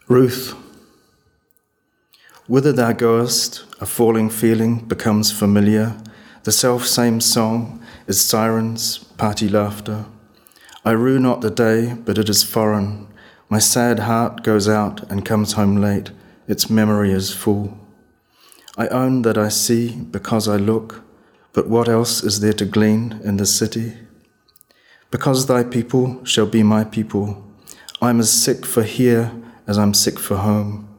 Ruth, whither thou goest, a falling feeling becomes familiar. The self-same song is sirens, party laughter. I rue not the day, but it is foreign. My sad heart goes out and comes home late. Its memory is full. I own that I see because I look, but what else is there to glean in the city? Because thy people shall be my people, I'm as sick for here as I'm sick for home.